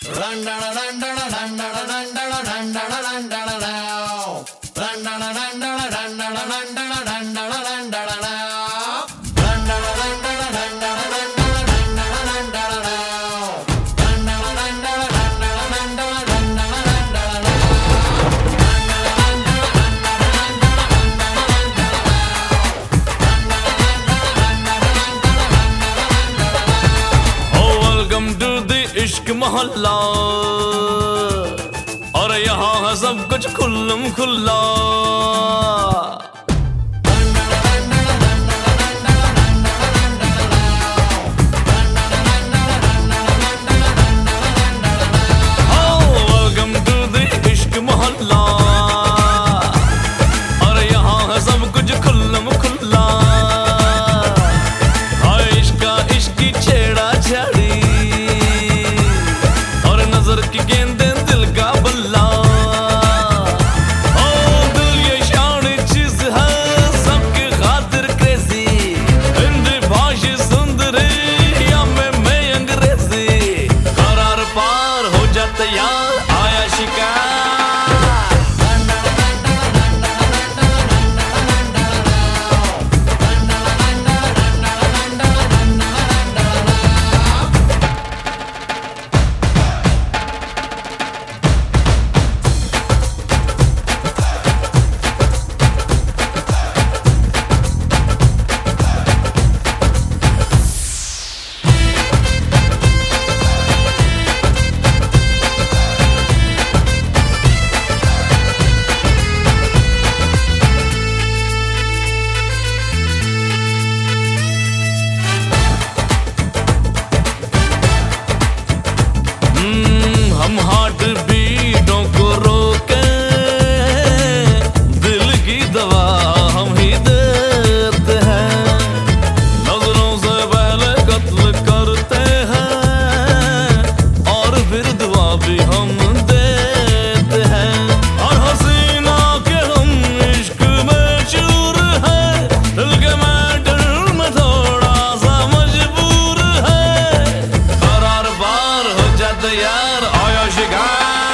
इश्क मोहल्ला और यहाँ है सब कुछ खुल्लम खुल्ला। वेलकम टू द इश्क मोहल्ला और यहाँ है सब कुछ खुल्लम खुल्ला। इश्क छेड़ा छाड़ी नजर की गेंदे दिल का बल्ला। ओ दिल ये शान चीज है सबके खातिर क्रेजी। हिंदी भाषी सुंदरी या मैं अंग्रेजी। करार पार हो जा तैयार आया शिकार। हम हार्ट बीटों को रोके दिल की दवा हम ही देते हैं। नजरों से पहले कत्ल करते हैं और फिर दुआ भी हम देते हैं। और हसीना के हम इश्क में चूर है। दिल के मैटर में थोड़ा सा मजबूर है। करार पार हो जाते यार आया शिकार।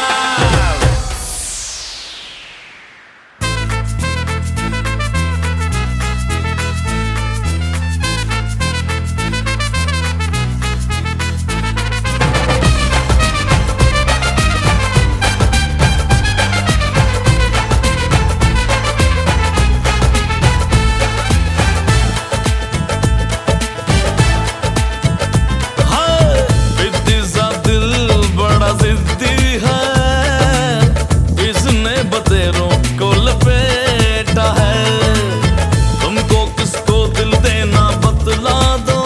बतेरों को लपेटा है। तुमको किसको दिल देना बतला दो।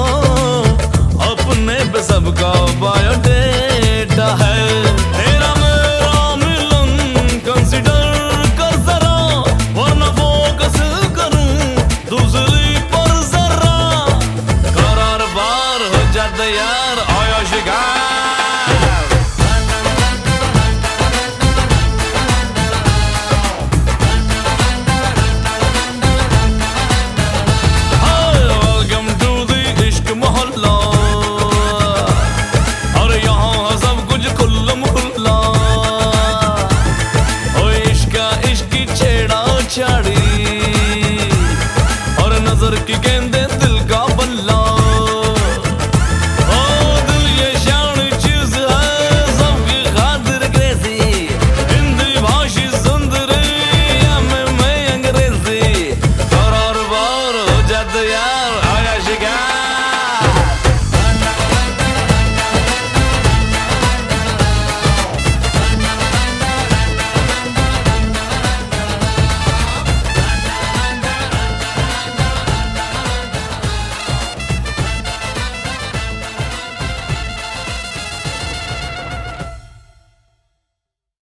अपने पे सबका बायोडेटा है। तेरा मेरा मिलन कंसिडर कर जरा वरना फोकस करूं दूसरी पर जरा। करार बार हो जाते यार